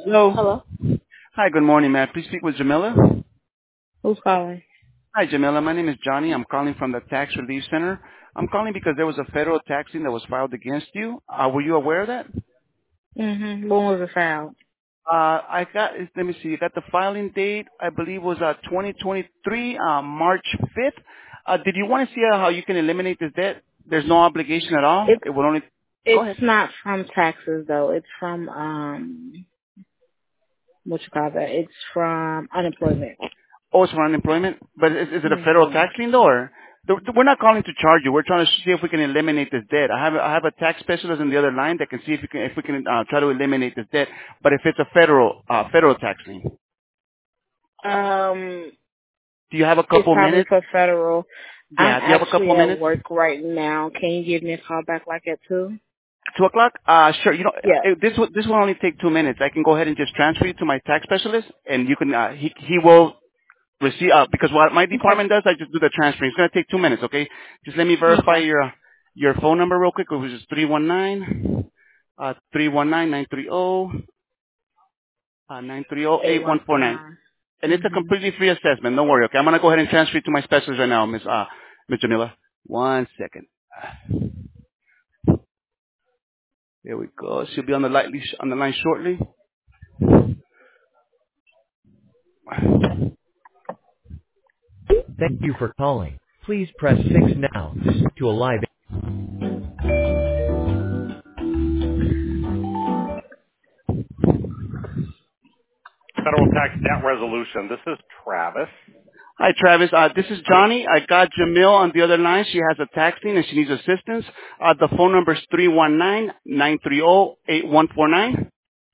Hello. Hello? Hi, good morning, ma'am. Please speak with Jamila. Who's calling? Hi, Jamila. My name is Johnny. I'm calling from the Tax Relief Center. I'm calling because there was a federal tax lien that was filed against you. Were you aware of that? When was it filed? Let me see, you got the filing date, I believe was 2023, March 5th. Did you want to see how you can eliminate this debt? There's no obligation at all. It's It will only, go it's ahead. not from taxes though. It's from what you call that? It's from unemployment. Oh, it's for unemployment? But is it a federal Mhm. tax lien though, or? We're not calling to charge you. We're trying to see if we can eliminate this debt. I have a tax specialist on the other line that can see if we can try to eliminate this debt. But if it's a federal tax lien, Um do you have a it's couple probably minutes? for federal. I'm Yeah. Do you have a actually couple at minutes? work right now. Can you give me a call back like at 2? 2 o'clock? Sure. You know, Yeah. this will only take 2 minutes. I can go ahead and just transfer you to my tax specialist, and you can he will receive because what my Okay. department does, I just do the transfer. It's gonna take 2 minutes. Okay. Just let me verify Okay. your phone number real quick, which is 319 930 8149. and it's a Mhm. completely free assessment. Don't worry. Okay. I'm gonna go ahead and transfer you to my specialist right now, Miss Jamila. 1 second. There we go. She'll be on on the line shortly. Thank you for calling. Please press 6 now to speak to a live. Federal Tax Debt Resolution. This is Travis. Hi, Travis. This is Johnny. I got Jamil on the other line. She has a tax lien and she needs assistance. The phone number is 319-930-8149.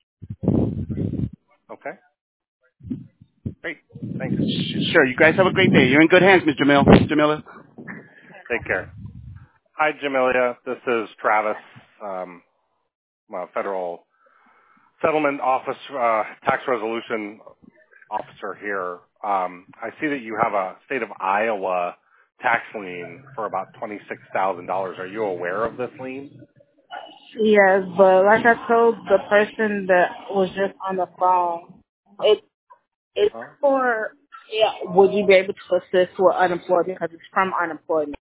Okay, great. Thanks. Sure. You guys have a great day. You're in good hands, Miss Jamila. Take care. Hi, Jamelia. This is Travis, Federal Settlement Office Tax Resolution Officer here. I see that you have a state of Iowa tax lien for about $26,000. Are you aware of this lien? Yes, but like I told the person that was just on the phone, it's Huh? for, yeah, would you be able to assist with unemployment because it's from unemployment?